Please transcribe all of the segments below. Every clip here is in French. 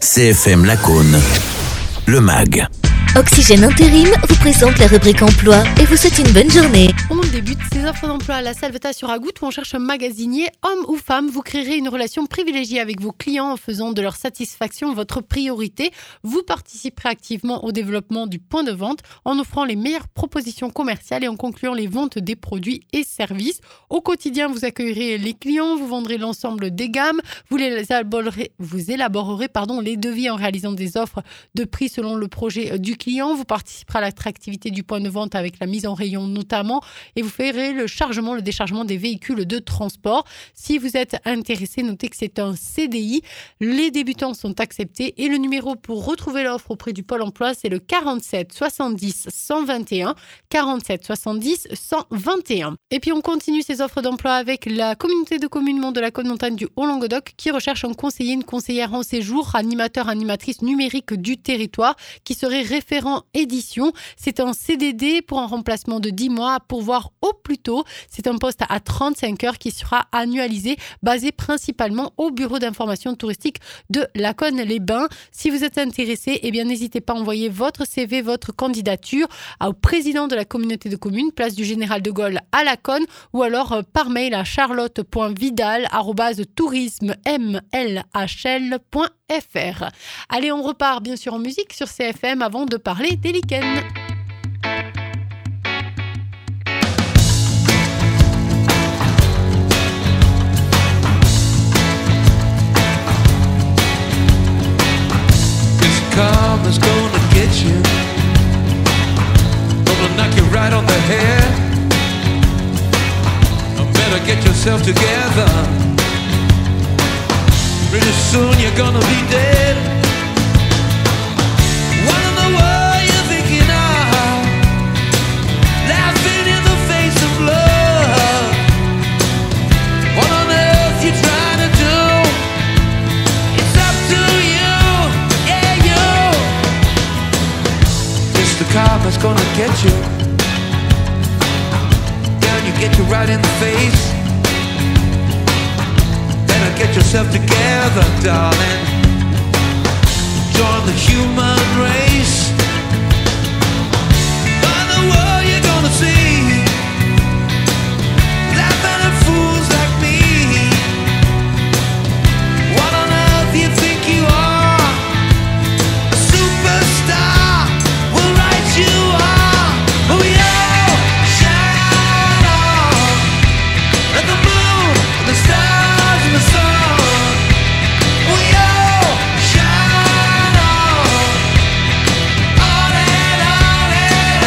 CFM Lacaune, le MAG. Oxygène Intérim vous présente la rubrique emploi et vous souhaite une bonne journée. On débute ces offres d'emploi à la Salvetat sur Agout où on cherche un magasinier, homme ou femme. Vous créerez une relation privilégiée avec vos clients en faisant de leur satisfaction votre priorité. Vous participerez activement au développement du point de vente en offrant les meilleures propositions commerciales et en concluant les ventes des produits et services. Au quotidien, vous accueillerez les clients, vous vendrez l'ensemble des gammes, vous élaborerez les devis en réalisant des offres de prix selon le projet du client. Vous participerez à l'attractivité du point de vente avec la mise en rayon notamment et vous ferez le chargement, le déchargement des véhicules de transport. Si vous êtes intéressé, notez que c'est un CDI. Les débutants sont acceptés et le numéro pour retrouver l'offre auprès du Pôle emploi, c'est le 47 70 121. 47 70 121. Et puis on continue ces offres d'emploi avec la communauté de communes Mont de la Côte-Montagne du Haut-Languedoc qui recherche un conseiller, une conseillère en séjour, animateur, animatrice numérique du territoire qui serait référent édition. C'est un CDD pour un remplacement de 10 mois à pourvoir au plus tôt. C'est un poste à 35 heures qui sera annualisé, basé principalement au bureau d'information touristique de Lacaune-les-Bains. Si vous êtes intéressé, n'hésitez pas à envoyer votre CV, votre candidature au président de la communauté de communes, place du Général de Gaulle à Lacaune, ou alors par mail à charlotte.vidal@tourismemlhl.fr. Allez, on repart bien sûr en musique sur CFM avant de parler des lichen. Karma's gonna get you, gonna knock you right on the head. Better get yourself together. Pretty soon you're gonna be dead. What in the world you thinking of? Laughing in the face of love. What on earth you trying to do? It's up to you, yeah, you. It's the karma's gonna get you. Down you get you right in the face. Better get yourself together, darling. Join the human race. By the world you're gonna see, laughing at fools like me. What on earth you think you are? A superstar will write you off. Oh yeah, shine on like the moon, the stars and the sun. Oh yeah, shine on and on and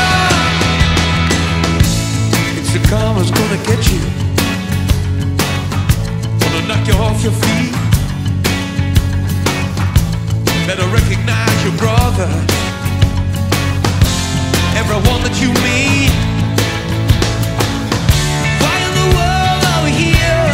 on. It's the karma's gonna get you, gonna knock you off your feet. Better recognize your brother, everyone that you meet. Why in the world are we here?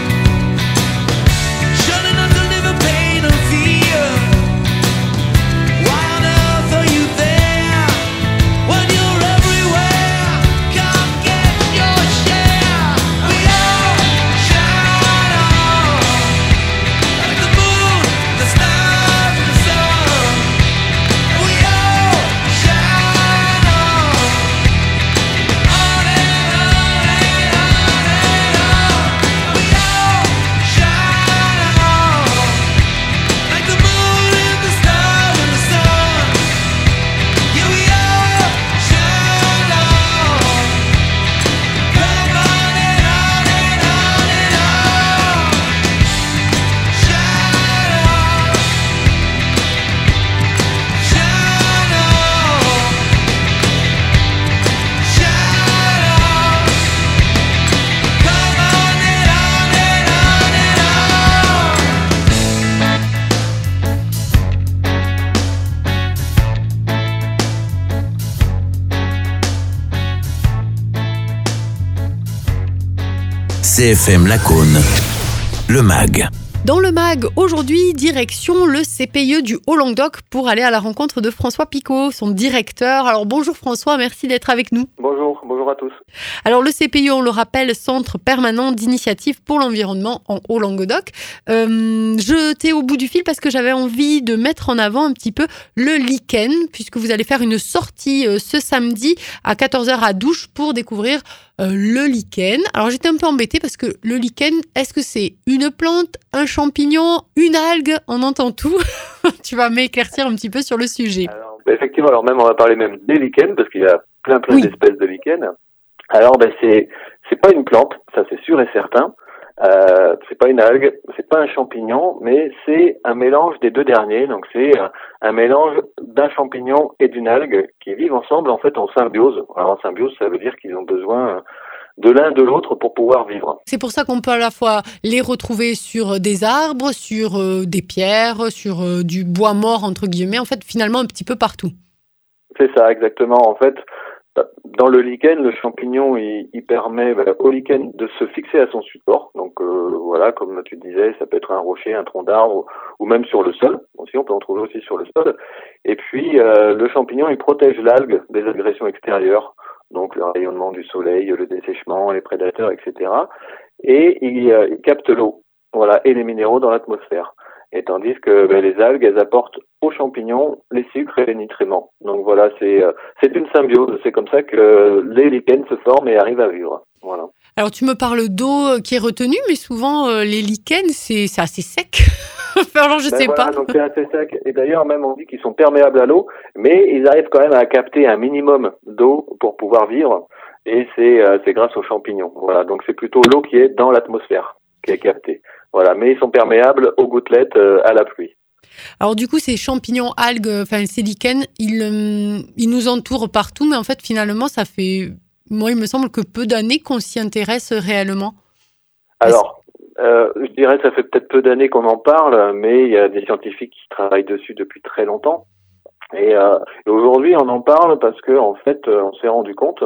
Shunning us to live in pain and fear. Why on earth are you there when you're everywhere? Come get your share. We all shine on like the moon, the stars and the sun. We all shine on and on and on and on. We all shine on like the moon and the stars and the sun. Yeah, we all shine on. Come on and on and on and on. Shine on. Shine on. Shine on. Come on and on and on and on. CFM Lacaune, le MAG. Dans le MAG, aujourd'hui, direction le CPIE du Haut-Languedoc pour aller à la rencontre de François Picot, son directeur. Alors bonjour François, merci d'être avec nous. Bonjour à tous. Alors le CPIE, on le rappelle, Centre permanent d'initiative pour l'environnement en Haut-Languedoc. Je t'ai au bout du fil parce que j'avais envie de mettre en avant un petit peu le lichen, puisque vous allez faire une sortie ce samedi à 14h à Douche pour découvrir le lichen. Alors j'étais un peu embêtée parce que le lichen, est-ce que c'est une plante, un champignon, une algue? On entend tout. Tu vas m'éclaircir un petit peu sur le sujet. Alors, effectivement, alors même on va parler même des lichens parce qu'il y a plein Oui. d'espèces de lichens. Alors c'est pas une plante, ça c'est sûr et certain. C'est pas une algue, c'est pas un champignon, mais c'est un mélange des deux derniers. Donc c'est un mélange d'un champignon et d'une algue qui vivent ensemble en fait en symbiose. Alors en symbiose, ça veut dire qu'ils ont besoin de l'un de l'autre pour pouvoir vivre. C'est pour ça qu'on peut à la fois les retrouver sur des arbres, sur des pierres, sur du bois mort, entre guillemets, en fait, finalement, un petit peu partout. C'est ça, exactement. En fait, dans le lichen, le champignon, il permet au lichen de se fixer à son support. Donc voilà, comme tu disais, ça peut être un rocher, un tronc d'arbre, ou même sur le sol. Aussi, on peut en trouver aussi sur le sol. Et puis, le champignon, il protège l'algue des agressions extérieures. Donc le rayonnement du soleil, le dessèchement, les prédateurs, etc. Et il capte l'eau, voilà, et les minéraux dans l'atmosphère. Et tandis que les algues, elles apportent aux champignons les sucres et les nutriments. Donc voilà, c'est une symbiose. C'est comme ça que les lichens se forment et arrivent à vivre. Voilà. Alors, tu me parles d'eau qui est retenue, mais souvent, les lichens, c'est assez sec. Alors, je sais voilà, pas. donc c'est assez sec. Et d'ailleurs, même on dit qu'ils sont perméables à l'eau, mais ils arrivent quand même à capter un minimum d'eau pour pouvoir vivre. Et c'est grâce aux champignons. Voilà, donc c'est plutôt l'eau qui est dans l'atmosphère qui est captée. Voilà, mais ils sont perméables aux gouttelettes à la pluie. Alors, du coup, ces champignons, algues, enfin, ces lichens, ils nous entourent partout, mais en fait, finalement, ça fait, moi, il me semble que peu d'années qu'on s'y intéresse réellement. Alors, je dirais ça fait peut-être peu d'années qu'on en parle, mais il y a des scientifiques qui travaillent dessus depuis très longtemps. Et aujourd'hui, on en parle parce que en fait, on s'est rendu compte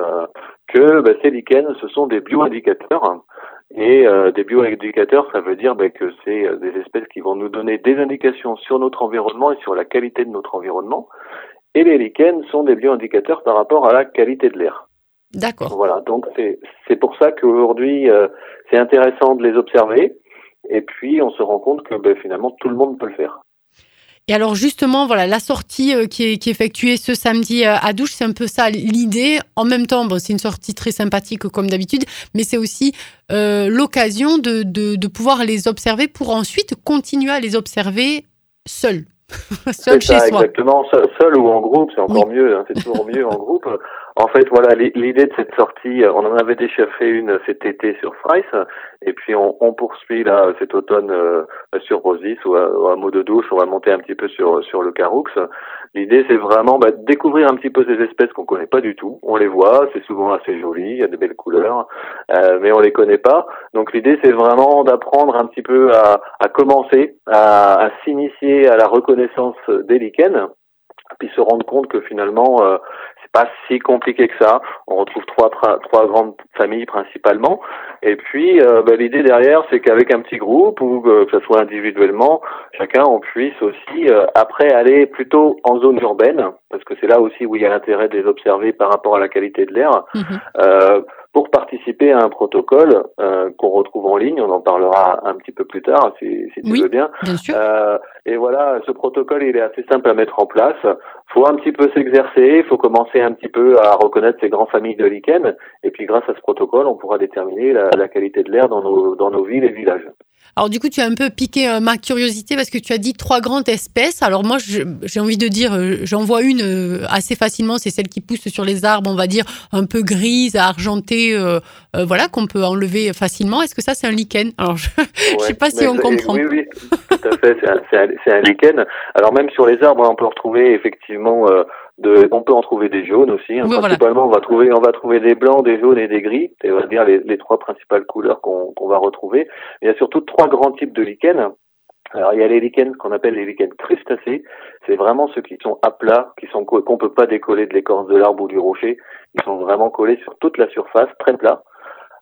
que ces lichens, ce sont des bioindicateurs. Et des bioindicateurs, ça veut dire que c'est des espèces qui vont nous donner des indications sur notre environnement et sur la qualité de notre environnement. Et les lichens sont des bioindicateurs par rapport à la qualité de l'air. D'accord. Voilà, donc c'est pour ça qu'aujourd'hui, c'est intéressant de les observer. Et puis, on se rend compte que finalement, tout le monde peut le faire. Et alors justement, voilà, la sortie qui est effectuée ce samedi à Douche, c'est un peu ça l'idée. En même temps, bon, c'est une sortie très sympathique comme d'habitude, mais c'est aussi l'occasion de pouvoir les observer pour ensuite continuer à les observer seul. Seul chez soi. Exactement, seul ou en groupe, c'est encore mieux, hein, c'est toujours mieux en groupe. En fait, voilà, l'idée de cette sortie, on en avait déjà fait une cet été sur Frice, et puis on poursuit là cet automne sur Rosis ou à Mot de Douche, on va monter un petit peu sur le Caroux. L'idée, c'est vraiment de découvrir un petit peu ces espèces qu'on connaît pas du tout. On les voit, c'est souvent assez joli, il y a de belles couleurs, mais on les connaît pas. Donc l'idée, c'est vraiment d'apprendre un petit peu à commencer à s'initier à la reconnaissance des lichens, puis se rendre compte que finalement c'est pas si compliqué que ça. On retrouve trois grandes familles principalement, et puis l'idée derrière, c'est qu'avec un petit groupe ou que ce soit individuellement, chacun on puisse aussi après aller plutôt en zone urbaine, parce que c'est là aussi où il y a l'intérêt de les observer par rapport à la qualité de l'air. Pour participer à un protocole qu'on retrouve en ligne. On en parlera un petit peu plus tard, si tu veux bien. Bien sûr. Et voilà, ce protocole, il est assez simple à mettre en place. Faut un petit peu s'exercer, il faut commencer un petit peu à reconnaître ces grandes familles de lichens. Et puis, grâce à ce protocole, on pourra déterminer la qualité de l'air dans nos villes et villages. Alors du coup, tu as un peu piqué ma curiosité parce que tu as dit 3 grandes espèces. Alors moi, j'ai envie de dire, j'en vois une assez facilement, c'est celle qui pousse sur les arbres, on va dire, un peu grise, argentée, voilà, qu'on peut enlever facilement. Est-ce que ça, c'est un lichen? Alors je sais pas si on comprend. Oui, tout à fait, c'est un lichen. Alors même sur les arbres, on peut retrouver effectivement... on peut en trouver des jaunes aussi. Oui, principalement, voilà. on va trouver des blancs, des jaunes et des gris. C'est, on va dire, les 3 principales couleurs qu'on va retrouver. Il y a surtout 3 grands types de lichens. Alors, il y a les lichens qu'on appelle les lichens crustacés. C'est vraiment ceux qui sont à plat, qu'on peut pas décoller de l'écorce de l'arbre ou du rocher. Ils sont vraiment collés sur toute la surface, très plat.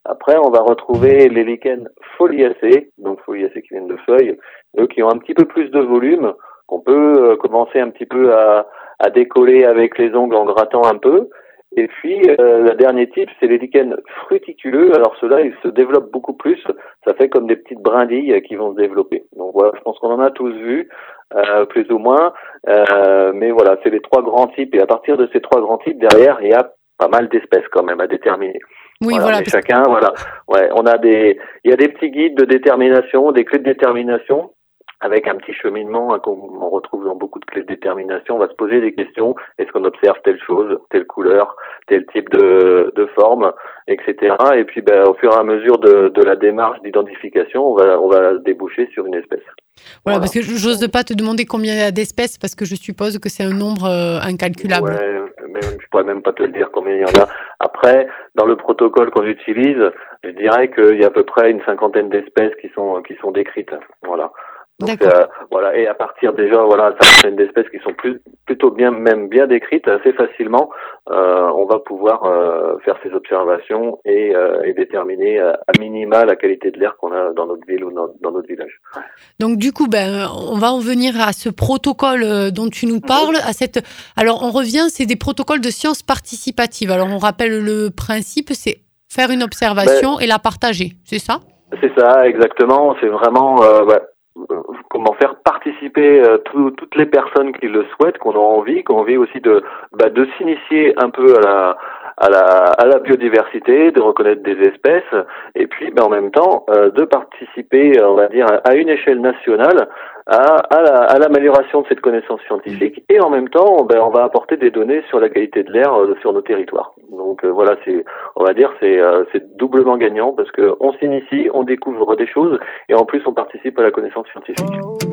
Après, on va retrouver les lichens foliacés, donc foliacés qui viennent de feuilles, eux qui ont un petit peu plus de volume, qu'on peut commencer un petit peu à décoller avec les ongles en grattant un peu. Et puis, le dernier type, c'est les lichens fruticuleux. Alors ceux-là, ils se développent beaucoup plus. Ça fait comme des petites brindilles qui vont se développer. Donc voilà, je pense qu'on en a tous vu, plus ou moins. Mais voilà, c'est les 3 grands types. Et à partir de ces 3 grands types, derrière, il y a pas mal d'espèces quand même à déterminer. Oui, voilà. Mais chacun, voilà. Ouais, il y a des petits guides de détermination, des clés de détermination, avec un petit cheminement qu'on retrouve dans beaucoup de clés de détermination. On va se poser des questions. Est-ce qu'on observe telle chose, telle couleur, tel type de forme, etc. Et puis, au fur et à mesure de la démarche d'identification, on va déboucher sur une espèce. Voilà, parce que j'ose pas te demander combien il y a d'espèces, parce que je suppose que c'est un nombre incalculable. Ouais, mais je pourrais même pas te le dire combien il y en a. Après, dans le protocole qu'on utilise, je dirais qu'il y a à peu près une 50aine d'espèces qui sont décrites. Voilà. Donc, voilà, et à partir déjà, voilà, certaines d'espèces qui sont plutôt bien décrites assez facilement, on va pouvoir faire ces observations et déterminer à minima la qualité de l'air qu'on a dans notre ville ou dans notre village. Donc du coup, on va en venir à ce protocole dont tu nous parles, alors on revient, c'est des protocoles de sciences participatives. Alors on rappelle le principe, c'est faire une observation et la partager, c'est ça ? C'est ça, exactement. C'est vraiment comment faire participer toutes les personnes qui le souhaitent, qui ont envie aussi de s'initier un peu à la biodiversité, de reconnaître des espèces, et puis en même temps de participer, on va dire, à une échelle nationale à l'amélioration de cette connaissance scientifique, et en même temps on va apporter des données sur la qualité de l'air sur nos territoires. Donc voilà, c'est doublement gagnant, parce que on s'initie, on découvre des choses, et en plus on participe à la connaissance scientifique.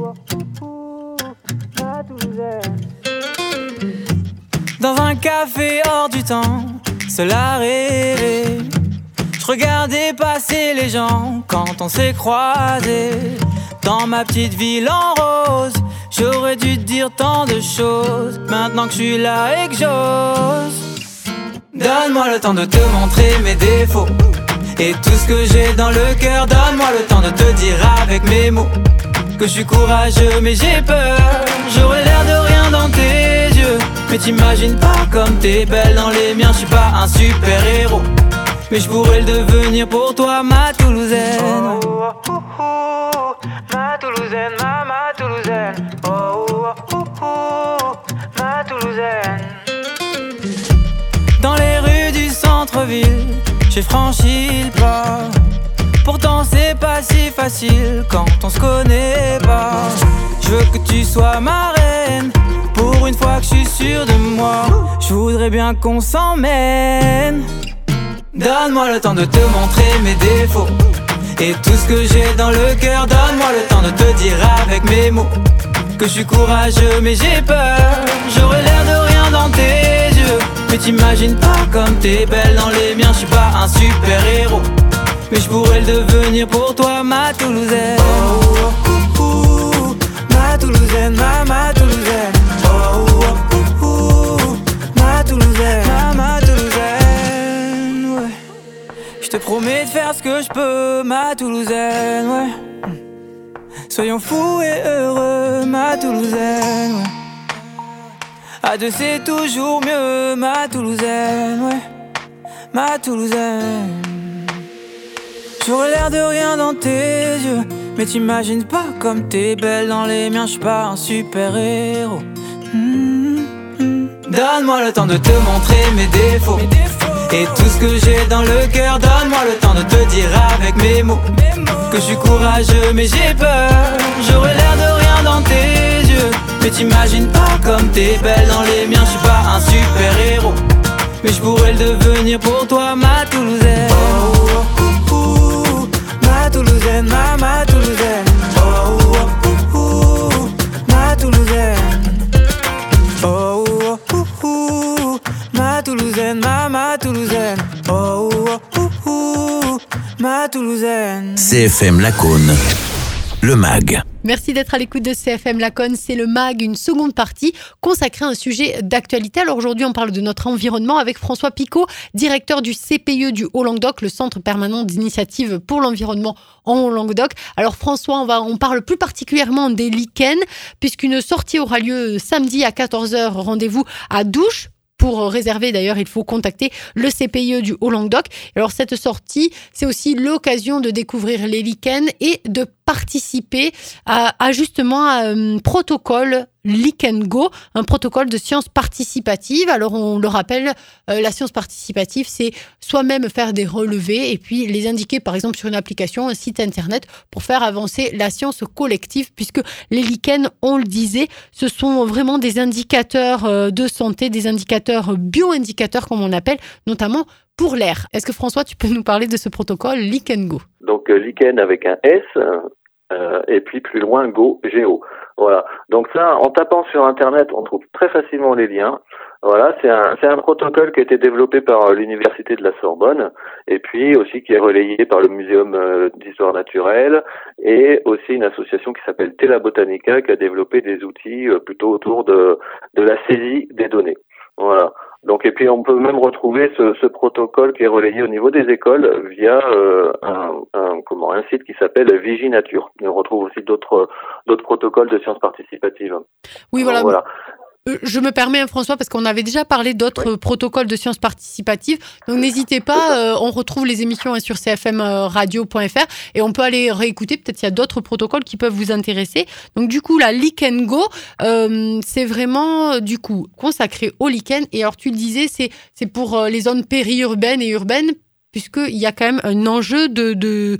Dans un café hors du temps, seul à rêver, je regardais passer les gens quand on s'est croisés. Dans ma petite ville en rose, j'aurais dû te dire tant de choses. Maintenant que je suis là et que j'ose, donne-moi le temps de te montrer mes défauts et tout ce que j'ai dans le cœur. Donne-moi le temps de te dire avec mes mots que je suis courageux mais j'ai peur. J'aurais l'air de rien dans tes yeux, mais t'imagines pas comme t'es belle dans les miens. Je suis pas un super héros, mais je pourrais le devenir pour toi, ma Toulousaine. Ma Toulousaine, ma Toulousaine. Ma Toulousaine. Dans les rues du centre-ville, j'ai franchi le pas. Pourtant c'est pas si facile quand on se connaît pas. Je veux que tu sois ma reine, pour une fois que je suis sûr de moi. Je voudrais bien qu'on s'emmène. Donne-moi le temps de te montrer mes défauts et tout ce que j'ai dans le cœur. Donne-moi le temps de te dire avec mes mots que je suis courageux mais j'ai peur. J'aurais l'air de rien dans tes yeux, mais t'imagines pas comme t'es belle dans les miens. Je suis pas un super héros, mais je pourrais le devenir pour toi, ma Toulousaine. Ma Toulousaine, ma Toulousaine. Ma Toulousaine, ma Toulousaine, ouais. Je te promets de faire ce que je peux, ma Toulousaine, ouais. Soyons fous et heureux, ma Toulousaine, ouais. À deux c'est toujours mieux, ma Toulousaine, ouais. Ma Toulousaine. J'aurais l'air de rien dans tes yeux, mais t'imagines pas comme t'es belle dans les miens. Je suis pas un super héros. Donne-moi le temps de te montrer mes défauts et tout ce que j'ai dans le cœur. Donne-moi le temps de te dire avec mes mots que je suis courageux mais j'ai peur. J'aurais l'air de rien dans tes yeux, mais t'imagines pas comme t'es belle dans les miens. Je suis pas un super héros, mais je pourrais le devenir pour toi, ma Toulousaine. Ma Toulousaine, ma Toulousaine. Ma Toulousaine. Ma Toulousaine, ma Toulousaine. Ma Toulousaine. CFM Lacaune, le MAG. Merci d'être à l'écoute de CFM Laconne. C'est le MAG, une seconde partie consacrée à un sujet d'actualité. Alors aujourd'hui, on parle de notre environnement avec François Picot, directeur du CPIE du Haut-Languedoc, le Centre permanent d'initiative pour l'environnement en Haut-Languedoc. Alors François, on parle plus particulièrement des lichens, puisqu'une sortie aura lieu samedi à 14h. Rendez-vous à Douche. Pour réserver, d'ailleurs, il faut contacter le CPIE du Haut-Languedoc. Alors, cette sortie, c'est aussi l'occasion de découvrir les lichens et de participer à justement un protocole Lichen Go, un protocole de sciences participatives. Alors, on le rappelle, la science participative, c'est soi-même faire des relevés et puis les indiquer, par exemple, sur une application, un site internet, pour faire avancer la science collective, puisque les lichens, on le disait, ce sont vraiment des indicateurs de santé, des indicateurs bio-indicateurs, comme on appelle, notamment pour l'air. Est-ce que François, tu peux nous parler de ce protocole Lichen Go? Donc lichen avec un S et puis plus loin Go, G-O. Voilà. Donc ça, en tapant sur Internet, on trouve très facilement les liens. Voilà, c'est un protocole qui a été développé par l'Université de la Sorbonne et puis aussi qui est relayé par le Muséum d'Histoire naturelle et aussi une association qui s'appelle Tela Botanica qui a développé des outils plutôt autour de la saisie des données. Voilà. Donc, et puis on peut même retrouver ce protocole qui est relayé au niveau des écoles via un site qui s'appelle Viginature. Et on retrouve aussi d'autres protocoles de sciences participatives. Oui, voilà. Je me permets, François, parce qu'on avait déjà parlé d'autres protocoles de sciences participatives. Donc, n'hésitez pas, on retrouve les émissions sur cfmradio.fr et on peut aller réécouter. Peut-être qu'il y a d'autres protocoles qui peuvent vous intéresser. Donc, du coup, la Lichen Go, c'est vraiment, du coup, consacré au lichen. Et alors, tu le disais, c'est pour les zones périurbaines et urbaines, puisqu'il y a quand même un enjeu de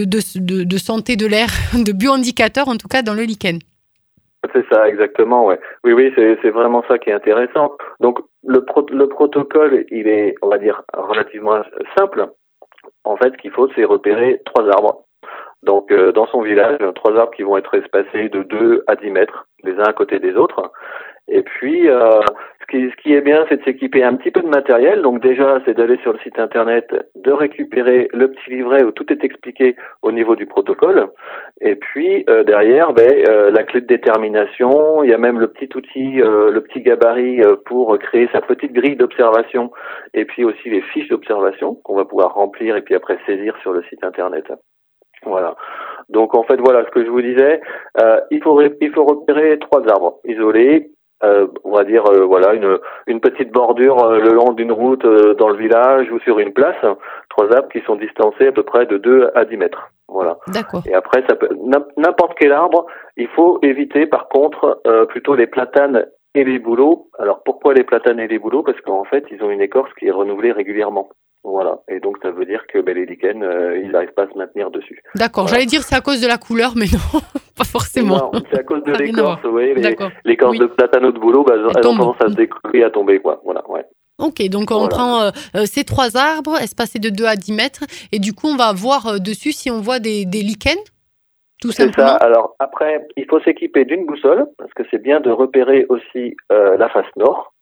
santé de l'air, de bioindicateurs, en tout cas, dans le lichen. C'est ça, exactement, ouais. Oui, c'est vraiment ça qui est intéressant. Donc, le protocole, il est, on va dire, relativement simple. En fait, ce qu'il faut, c'est repérer 3 arbres. Donc, dans son village, 3 arbres qui vont être espacés de 2 à 10 mètres, les uns à côté des autres. Et puis, ce qui est bien, c'est de s'équiper un petit peu de matériel. Donc déjà, c'est d'aller sur le site internet, de récupérer le petit livret où tout est expliqué au niveau du protocole. Et puis derrière, la clé de détermination. Il y a même le petit outil, le petit gabarit pour créer sa petite grille d'observation. Et puis aussi les fiches d'observation qu'on va pouvoir remplir et puis après saisir sur le site internet. Voilà. Donc en fait, voilà ce que je vous disais. Il faut repérer 3 arbres isolés. On va dire une petite bordure le long d'une route dans le village ou sur une place, 3 arbres qui sont distancés à peu près de 2 à 10 mètres. Voilà. D'accord. Et après, ça peut n'importe quel arbre. Il faut éviter par contre plutôt les platanes et les bouleaux. Alors pourquoi les platanes et les bouleaux? Parce qu'en fait, ils ont une écorce qui est renouvelée régulièrement. Voilà. Et donc, ça veut dire que les lichens, ils n'arrivent pas à se maintenir dessus. D'accord. Voilà. J'allais dire c'est à cause de la couleur, mais non, pas forcément. Non, c'est à cause de l'écorce. Vous voyez, l'écorce oui. de platane ou de bouleau, elles ont tendance à se découper, à tomber, quoi. Voilà, ouais. Ok, donc on prend ces 3 arbres espacés de 2 à 10 mètres, et du coup, on va voir dessus si on voit des lichens, tout simplement. C'est ça. Alors, après, il faut s'équiper d'une boussole, parce que c'est bien de repérer aussi la face nord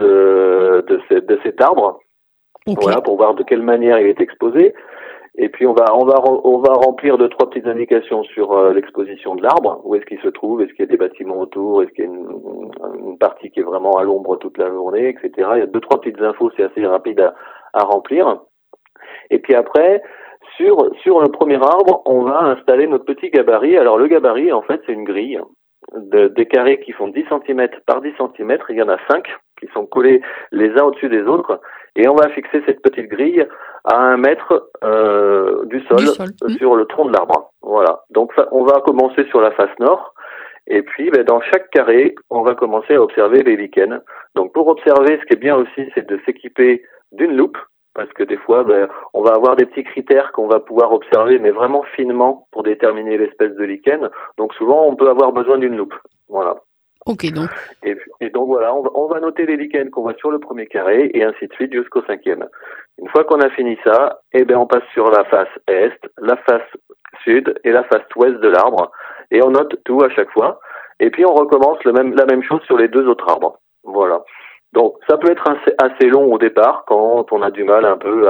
de cet arbre. Okay. Voilà, pour voir de quelle manière il est exposé. Et puis on va remplir 2-3 petites indications sur l'exposition de l'arbre. Où est-ce qu'il se trouve? Est-ce qu'il y a des bâtiments autour? Est-ce qu'il y a une partie qui est vraiment à l'ombre toute la journée, etc. Il y a 2-3 petites infos, c'est assez rapide à remplir. Et puis après, sur le premier arbre, on va installer notre petit gabarit. Alors le gabarit, en fait, c'est une grille des carrés qui font 10 cm par 10 cm. Il y en a 5 qui sont collés les uns au-dessus des autres. Et on va fixer cette petite grille à 1 mètre du sol. Sur le tronc de l'arbre. Voilà. Donc on va commencer sur la face nord. Et puis dans chaque carré, on va commencer à observer les lichens. Donc pour observer, ce qui est bien aussi, c'est de s'équiper d'une loupe. Parce que des fois, on va avoir des petits critères qu'on va pouvoir observer, mais vraiment finement pour déterminer l'espèce de lichen. Donc souvent, on peut avoir besoin d'une loupe. Voilà. Ok, donc. Et donc voilà, on va noter les lichens qu'on voit sur le premier carré et ainsi de suite jusqu'au 5e. Une fois qu'on a fini ça, on passe sur la face est, la face sud et la face ouest de l'arbre et on note tout à chaque fois. Et puis on recommence la même chose sur les 2 autres arbres. Voilà. Donc ça peut être assez long au départ quand on a du mal un peu à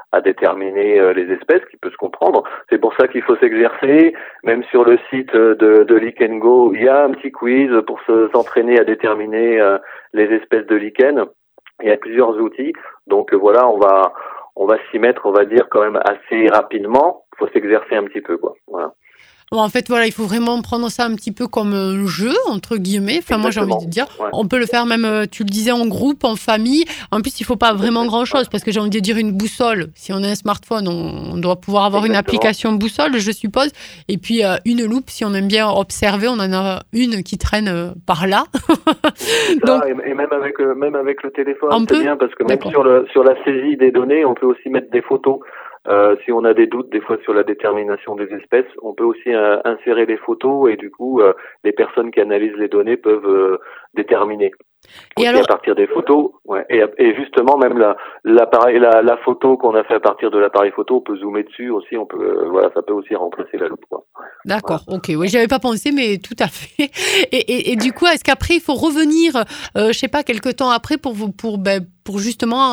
à déterminer les espèces, qui peut se comprendre. C'est pour ça qu'il faut s'exercer. Même sur le site de Lichen Go, il y a un petit quiz pour s'entraîner à déterminer les espèces de lichen. Il y a plusieurs outils. Donc voilà, on va s'y mettre, on va dire, quand même assez rapidement. Il faut s'exercer un petit peu, quoi. Voilà. Bon, en fait, voilà, il faut vraiment prendre ça un petit peu comme un jeu, entre guillemets. Enfin, moi, j'ai envie de dire, on peut le faire même, tu le disais, en groupe, en famille. En plus, il faut pas vraiment grand-chose, parce que j'ai envie de dire une boussole. Si on a un smartphone, on doit pouvoir avoir une application boussole, je suppose. Et puis, une loupe, si on aime bien observer, on en a une qui traîne par là. Donc, et même avec le téléphone, c'est bien, parce que même sur la saisie des données, on peut aussi mettre des photos. Si on a des doutes des fois sur la détermination des espèces, on peut aussi insérer les photos et du coup les personnes qui analysent les données peuvent déterminer. Et alors, à partir des photos, et justement même la photo qu'on a fait à partir de l'appareil photo, on peut zoomer dessus aussi, on peut ça peut aussi remplacer la loupe, quoi. D'accord, ok, oui, j'avais pas pensé, mais tout à fait. Et du coup, est-ce qu'après il faut revenir, je sais pas, quelque temps après pour justement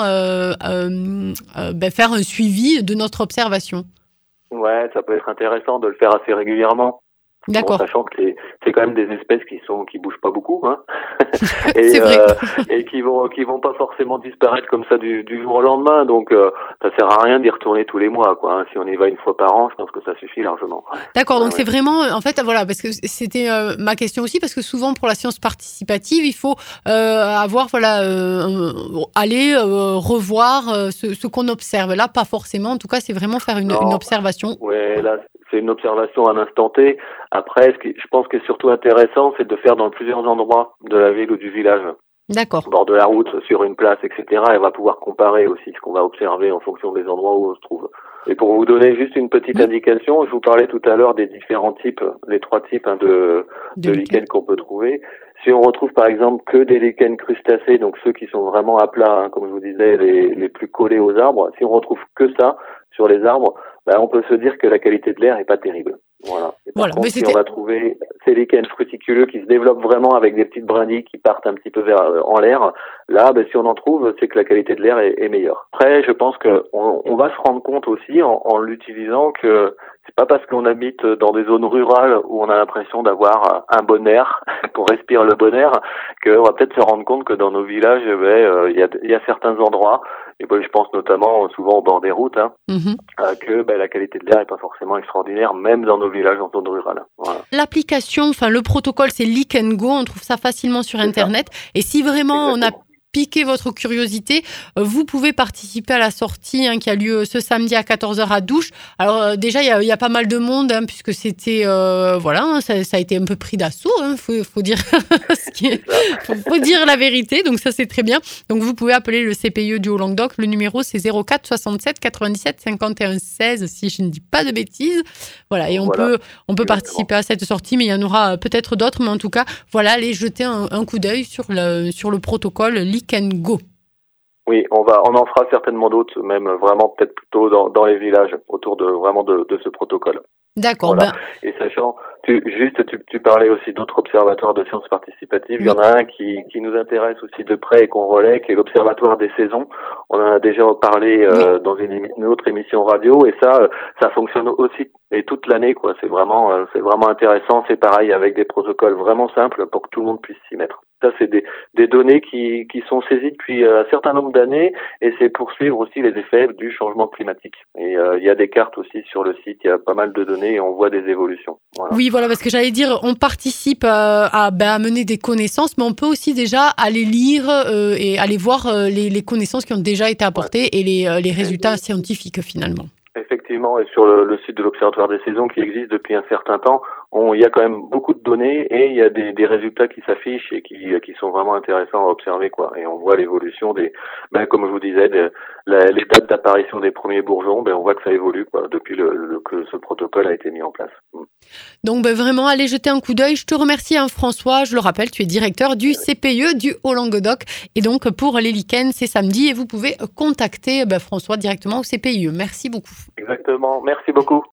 faire un suivi de notre observation? Ouais, ça peut être intéressant de le faire assez régulièrement. D'accord. Bon, sachant que c'est quand même des espèces qui bougent pas beaucoup, hein. C'est vrai. Et qui vont pas forcément disparaître comme ça du jour au lendemain. Donc, ça sert à rien d'y retourner tous les mois, quoi, hein. Si on y va une fois par an, je pense que ça suffit largement. D'accord. Donc, c'est vraiment, en fait, voilà, parce que c'était ma question aussi, parce que souvent pour la science participative, il faut avoir, aller revoir ce qu'on observe. Là, pas forcément. En tout cas, c'est vraiment faire une observation. Ouais, là, c'est une observation à l'instant T. Après, je pense que surtout intéressant, c'est de faire dans plusieurs endroits de la ville ou du village. D'accord. Au bord de la route, sur une place, etc. Et on va pouvoir comparer aussi ce qu'on va observer en fonction des endroits où on se trouve. Et pour vous donner juste une petite indication, je vous parlais tout à l'heure des différents types, les 3 types de lichens qu'on peut trouver. Si on retrouve par exemple que des lichens crustacés, donc ceux qui sont vraiment à plat, hein, comme je vous disais, les plus collés aux arbres, si on retrouve que ça sur les arbres, on peut se dire que la qualité de l'air est pas terrible. Voilà. Et par contre, si on va trouver ces lichens fruticuleux qui se développent vraiment avec des petites brindilles qui partent un petit peu en l'air, là, si on en trouve, c'est que la qualité de l'air est meilleure. Après, je pense que on va se rendre compte aussi en l'utilisant que c'est pas parce qu'on habite dans des zones rurales où on a l'impression d'avoir un bon air, qu'on respire le bon air, qu'on va peut-être se rendre compte que dans nos villages, il y a certains endroits, et je pense notamment souvent au bord des routes, que la qualité de l'air est pas forcément extraordinaire, même dans nos villages en zone rurale. Voilà. L'application, le protocole, c'est Lichen Go. On trouve ça facilement sur Internet. Et si vraiment on a piqué votre curiosité, vous pouvez participer à la sortie qui a lieu ce samedi à 14h à Douche. Alors déjà, il y a pas mal de monde, puisque c'était, ça a été un peu pris d'assaut, faut dire faut dire la vérité, donc ça c'est très bien. Donc vous pouvez appeler le CPIE du Haut-Languedoc, le numéro c'est 04 67 97 51 16, si je ne dis pas de bêtises. Voilà, et on peut participer à cette sortie, mais il y en aura peut-être d'autres, mais en tout cas, allez jeter un coup d'œil sur le protocole Lichen Go. Oui, on en fera certainement d'autres, même vraiment peut-être plutôt dans les villages, autour de ce protocole. D'accord. Voilà. Et sachant, tu parlais aussi d'autres observatoires de sciences participatives. Il y en a un qui nous intéresse aussi de près et qu'on relaie, qui est l'observatoire des saisons. On en a déjà parlé dans une autre émission radio, et ça fonctionne aussi et toute l'année, quoi. C'est vraiment intéressant. C'est pareil avec des protocoles vraiment simples pour que tout le monde puisse s'y mettre. Ça, c'est des données qui sont saisies depuis un certain nombre d'années, et c'est pour suivre aussi les effets du changement climatique. Et il y a des cartes aussi sur le site, il y a pas mal de données et on voit des évolutions. Voilà. Oui, parce que j'allais dire, on participe à mener des connaissances, mais on peut aussi déjà aller lire et aller voir les connaissances qui ont déjà été apportées et les résultats scientifiques finalement. Effectivement, et sur le site de l'Observatoire des saisons qui existe depuis un certain temps, il y a quand même beaucoup de données et il y a des résultats qui s'affichent et qui sont vraiment intéressants à observer, quoi. Et on voit l'évolution comme je vous disais, les dates d'apparition des premiers bourgeons, on voit que ça évolue, quoi, depuis que ce protocole a été mis en place. Donc vraiment, allez jeter un coup d'œil. Je te remercie, François. Je le rappelle, tu es directeur du CPIE du Haut-Languedoc. Et donc pour les lichens, c'est samedi et vous pouvez contacter François directement au CPIE. Merci beaucoup. Exactement. Merci beaucoup.